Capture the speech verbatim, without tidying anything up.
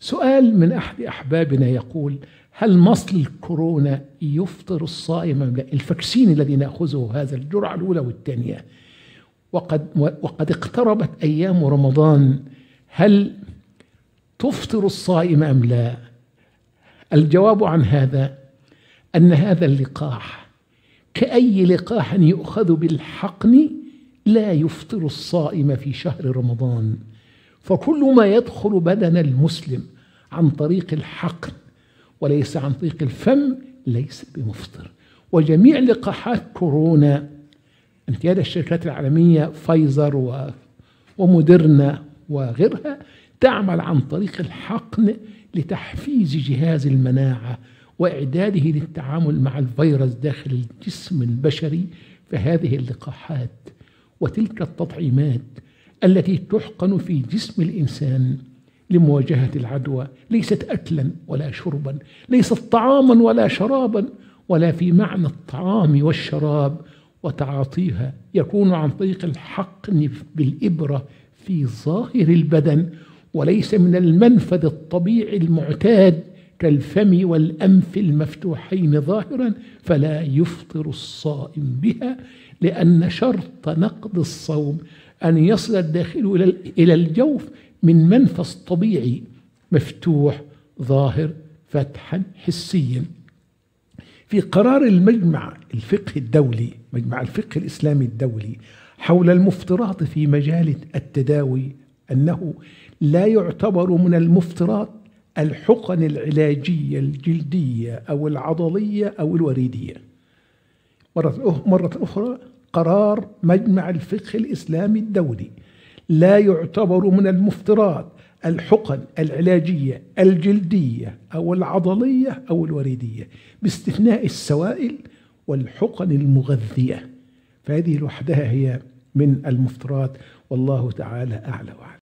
سؤال من أحد أحبابنا يقول: هل مصل الكورونا يفطر الصائم أم لا؟ الفاكسين الذي نأخذه هذا الجرعة الأولى والثانية، وقد, وقد اقتربت أيام رمضان، هل تفطر الصائم أم لا؟ الجواب عن هذا أن هذا اللقاح كأي لقاح يؤخذ بالحقن لا يفطر الصائم في شهر رمضان، فكل ما يدخل بدن المسلم عن طريق الحقن وليس عن طريق الفم ليس بمفطر. وجميع لقاحات كورونا، امتياز الشركات العالمية فايزر وموديرنا وغيرها، تعمل عن طريق الحقن لتحفيز جهاز المناعة وإعداده للتعامل مع الفيروس داخل الجسم البشري. فهذه اللقاحات وتلك التطعيمات التي تحقن في جسم الإنسان لمواجهة العدوى ليست أكلا ولا شربا، ليست طعاما ولا شرابا، ولا في معنى الطعام والشراب، وتعاطيها يكون عن طريق الحقن بالإبرة في ظاهر البدن، وليس من المنفذ الطبيعي المعتاد كالفم والأنف المفتوحين ظاهرا، فلا يفطر الصائم بها، لأن شرط نقض الصوم أن يصل الداخل إلى الجوف من منفذ طبيعي مفتوح ظاهر فتحا حسيا. في قرار المجمع الفقهي الدولي، مجمع الفقه الإسلامي الدولي، حول المفطرات في مجال التداوي، أنه لا يعتبر من المفطرات الحقن العلاجية الجلدية أو العضلية أو الوريدية. مرة أخرى، قرار مجمع الفقه الإسلامي الدولي: لا يعتبر من المفطرات الحقن العلاجية الجلدية أو العضلية أو الوريدية، باستثناء السوائل والحقن المغذية، فهذه لوحدها هي من المفطرات، والله تعالى أعلى وأعلم.